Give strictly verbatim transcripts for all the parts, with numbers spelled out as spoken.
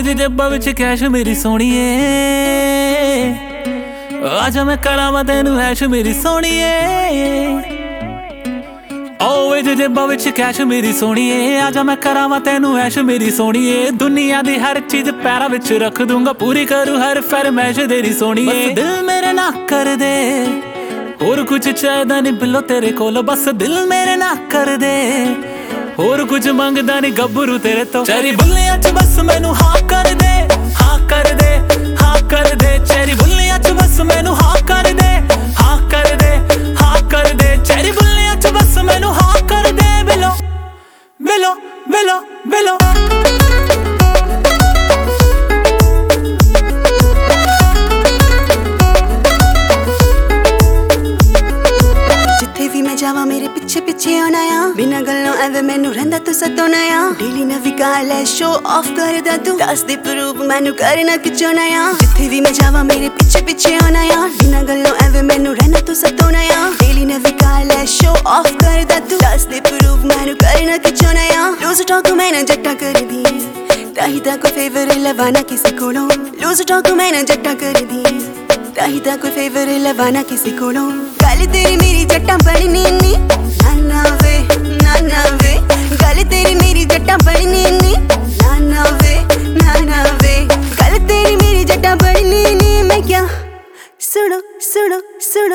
ਓਏ ਦੀ ਜੱਬਾਂ ਵਿੱਚ ਕੈਸ਼ ਮੇਰੀ ਸੋਹਣੀਏ, ਆਜਾ ਮੈਂ ਕਰਾਵਾਂ ਤੈਨੂੰ ਐਸ਼ ਮੇਰੀ ਸੋਹਣੀਏ। ਓਏ ਦੀ ਜੱਬਾਂ ਵਿੱਚ ਕੈਸ਼ ਮੇਰੀ ਸੋਹਣੀਏ, ਆਜਾ ਮੈਂ ਕਰਾਵਾਂ ਤੈਨੂੰ ਐਸ਼ ਮੇਰੀ ਸੋਹਣੀਏ। ਦੁਨੀਆ ਦੀ ਹਰ ਚੀਜ਼ ਪੈਰਾਂ ਵਿੱਚ ਰੱਖ ਦੂੰਗਾ, ਪੂਰੀ ਕਰੂ ਹਰ ਫਰਮਾਇਸ਼ ਤੇਰੀ ਸੋਹਣੀਏ। ਬਸ ਦਿਲ ਮੇਰੇ ਨਾ ਕਰ ਦੇ ਹੋਰ ਕੁਝ ਚਾਹੀਦਾ ਨਹੀਂ ਬਿੱਲੋ ਤੇਰੇ ਕੋਲ, ਬਸ ਦਿਲ ਮੇਰੇ ਨਾ ਕਰ ਦੇ ਹੋਰ ਕੁਝ ਮੰਗਦਾ ਨਹੀਂ ਗੱਭਰੂ ਤੇਰੇ ਤੋਂ। ਚੈਰੀ ਬੁੱਲਿਆਂ ਚ ਬਸ ਮੈਨੂੰ ਹਾਂ ਕਰ ਦੇ, ਹਾਂ ਕਰ ਦੇ, ਹਾਂ ਕਰ ਦੇ। ਚੈਰੀ ਬੁੱਲਿਆਂ ਚ ਬਸ ਮੈਨੂੰ ਹਾਂ ਕਰ ਦੇ, ਹਾਂ ਕਰ ਦੇ, ਹਾਂ ਕਰ ਦੇ। ਚੈਰੀ ਬੁੱਲਿਆਂ ਚ ਬਸ ਮੈਨੂੰ ਹਾਂ ਕਰ ਦੇ। ਬਿੱਲੋ ਬਿੱਲੋ ਬਿੱਲੋ ਬਿੱਲੋ ਜਾਵਾ ਮੇਰੇ ਪਿੱਛੇ ਪਿੱਛੇ ਆਉਣਾ ਆ, ਬਿਨਾਂ ਗੱਲੋਂ ਐਵੇਂ ਮੈਨੂੰ ਰਹਿੰਦਾ ਤੂੰ ਸਤਾਉਣਾ ਆ। ਡੇਲੀ ਨਵੀਂ ਗੱਲ ਐ ਸ਼ੋ ਆਫ ਕਰਦਾ ਤੂੰ, ਦੱਸ ਦੇ ਪ੍ਰੂਵ ਮੈਨੂੰ ਕਰਨਾ ਕਿ ਚਾਹੁੰਦਾ ਆ। ਜਿੱਥੇ ਵੀ ਮੈਂ ਜਾਵਾਂ ਮੇਰੇ ਪਿੱਛੇ ਪਿੱਛੇ ਆਉਣਾ ਆ, ਬਿਨਾਂ ਗੱਲੋਂ ਐਵੇਂ ਮੈਨੂੰ ਰਹਿੰਦਾ ਤੂੰ ਸਤਾਉਣਾ ਆ। ਡੇਲੀ ਨਵੀਂ ਗੱਲ ਐ ਸ਼ੋ ਆਫ ਕਰਦਾ ਤੂੰ, ਦੱਸ ਦੇ ਪ੍ਰੂਵ ਮੈਨੂੰ ਕਰਨਾ ਕਿ ਚਾਹੁੰਦਾ ਆ। ਲੂਜ਼ ਟਾਕ ਮੈਂ ਨਾ ਜੱਟਾ ਕਰਦੀ, ਤਾਹੀ ਤਾਂ ਕੋਈ ਫੇਵਰ ਲਵਾਣਾ ਕਿਸੇ ਕੋਲੋਂ। ਲੂਜ਼ ਟਾਕ ਮੈਂ ਨਾ ਜੱਟਾ ਕਰਦੀ, ਤਾਹੀ ਤਾਂ ਕੋਈ ਫੇਵਰ ਲਵਾਣਾ ਕਿਸੇ ਕੋਲੋਂ। ਗੱਲ ਤੇਰੀ ਮੇਰੀ ਜੱਟਾਂ ਬਣਨੀ ਨੀ, ਨਾ ਨਾ ਵੇ ਨਾ ਨਾ ਵੇ। ਗੱਲ ਤੇਰੀ ਮੇਰੀ ਜੱਟਾਂ ਬਣਨੀ ਨੀ, ਨਾ ਨਾ ਵੇ ਨਾ ਨਾ ਵੇ। ਗੱਲ ਤੇਰੀ ਮੇਰੀ ਜੱਟਾਂ ਬਣਨੀ ਨੀ। ਮੈਂ ਕਿਹਾ ਸੁਣੋ ਸੁਣੋ ਸੁਣੋ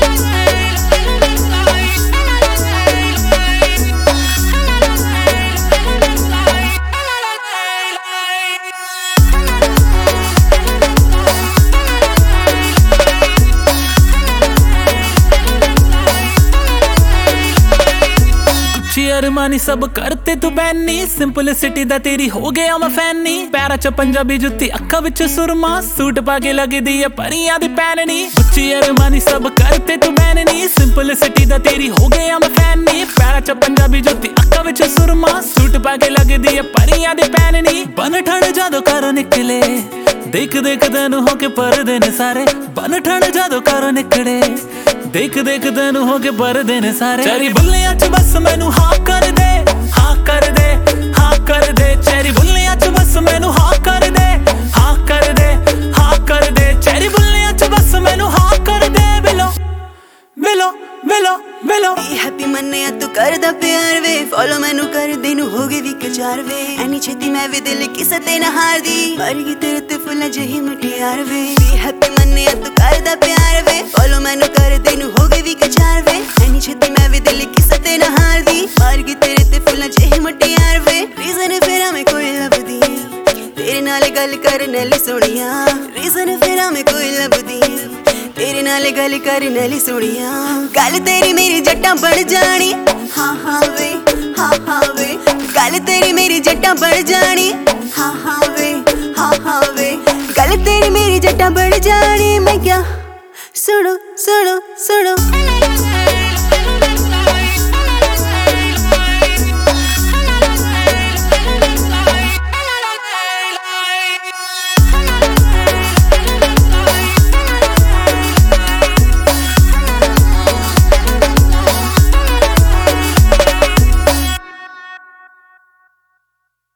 ਅਰਮਾਨੀ ਸਭ ਕਰਤੇ ਤੂੰ ਬੈਨੀ, ਸਿੰਪਲਿਸਿਟੀ ਦਾ ਤੇਰੀ ਹੋ ਗਿਆ ਮੈਂ ਫੈਨੀ। ਪੈਰਾਂ ਚ ਪੰਜਾਬੀ ਜੁੱਤੀ, ਅੱਖਾਂ ਵਿੱਚ ਸੁਰਮਾ, ਸੂਟ ਪਾ ਕੇ ਲੱਗਦੀ ਏ ਪਰੀਆਂ ਦੀ ਪੈਨਣੀ। ਉੱਚੀ ਅਰਮਾਨੀ ਸਭ ਕਰਤੇ ਤੂੰ ਬੈਨੀ, ਸਿੰਪਲਿਸਿਟੀ ਦਾ ਤੇਰੀ ਹੋ ਗਿਆ ਮੈਂ ਫੈਨੀ। ਪੈਰਾਂ ਚ ਪੰਜਾਬੀ ਜੁੱਤੀ, ਅੱਖਾਂ ਵਿੱਚ ਸੁਰਮਾ, ਸੂਟ ਪਾ ਕੇ ਲੱਗਦੀ ਏ ਪਰੀਆਂ ਦੀ ਪੈਨਣੀ। ਬਨ ਠੰਡ ਜਦੋਂ ਘਰੋਂ ਨਿਕਲੇ, ਦੇਖ ਦੇਖ ਤੈਨੂੰ ਹੋ ਕੇ ਪਰਦੇ ਨੇ ਸਾਰੇ। ਬਨ ਠੰਡ ਜਦੋਂ ਘਰੋਂ ਨਿਕਲੇ, ਦੇਖ ਦੇਖ ਤੈਨੂੰ ਹੋ ਕੇ ਪਰਦੇ ਨੇ ਸਾਰੇ। ਚੈਰੀ ਬੁੱਲਿਆਂ ਚ ਬਸ ਮੈਨੂੰ ਹਾਂ ਕਰ ਦੇ, ਹਾਂ ਕਰ ਦੇ, ਹਾਂ ਕਰ ਦੇ। ਚੈਰੀ ਬੁੱਲਿਆਂ ਚ ਬਸ ਮੈਨੂੰ ਹਾਂ ਕਰ ਦੇ, ਹਾਂ ਕਰ ਦੇ, ਹਾਂ ਕਰ ਦੇ। ਚੈਰੀ ਬੁੱਲਿਆਂ ਚ ਬਸ ਮੈਨੂੰ ਹਾਂ ਕਰ ਦੇ। ਬਿੱਲੋ ਬਿੱਲੋ ਬਿੱਲੋ ਬਿੱਲੋ ਹੈਪੀ ਮੰਨਿਆ ਤੂੰ ਕਰਦਾ ਪਿਆਰ ਵੇ, ਫੋਲੋ ਮੈਨੂੰ ਕਰਦੇ ਨੂੰ ਹੋ ਗਏ ਵੀ ਕਚਾਰ ਵੇ। ਐਨੀ ਛੇਤੀ ਮੈਂ ਵੀ ਦਿਲ ਕਿਸੇ ਤੇ ਨਾ ਹਾਰਦੀ, ਮਰ ਗਈ ਤੇਰੇ ਤੇ ਫੁੱਲਾਂ ਜਿਹੀ ਮੁਟਿਆਰ ਵੇ। ਹੈਪੀ ਮੰਨਿਆ ਤੂੰ ਕਰਦਾ ਪਿਆਰ ਵੇ, ਫੋਲੋ ਮੈਨੂੰ ਕਰਦੇ ਨੂੰ ਹੋ ਗਏ ਵੀ ਕਚਾਰ ਵੇ। ਐਨੀ ਛੇਤੀ ਮੈਂ ਵੀ ਦਿਲ ਕਿਸੇ ਤੇ ਨਾ ਹਾਰਦੀ, ਮਰ ਗਈ ਤੇਰੇ ਤੇ ਫੁੱਲਾਂ ਜਿਹੀ ਮੁਟਿਆਰ ਵੇ। ਰੀਜ਼ਨ ਫੇਰ ਮੈਂ ਕੋਈ ਲੱਭਦੀ, ਤੇਰੇ ਨਾਲ ਗੱਲ ਕਰਨ ਲਈ ਸੋਹਣੀਆਂ। ਰੀਜ਼ਨ ਫੇਰ ਮੈਂ ਕੋਈ ਲੱਭਦੀ, ਤੇਰੇ ਨਾਲ ਗੱਲ ਕਰਨ ਲਈ ਸੋਹਣੀਆਂ। ਗੱਲ ਤੇਰੀ ਮੇਰੀ ਜੱਟਾਂ ਬਣ ਜਾਣੀ, ਹਾਂ ਹਾਂ ਵੇ ਹਾਂ ਹਾਂ ਵੇ। ਗੱਲ ਤੇਰੀ ਮੇਰੀ ਜੱਟਾਂ ਬਣ ਜਾਣੀ, ਹਾਂ ਹਾਂ ਵੇ ਹਾਂ ਹਾਂ ਵੇ। ਗੱਲ ਤੇਰੀ ਮੇਰੀ ਜੱਟਾਂ ਬਣ ਜਾਣੀ। ਮੈਂ ਕਿਹਾ ਸੁਣੋ ਸੁਣੋ ਸੁਣੋ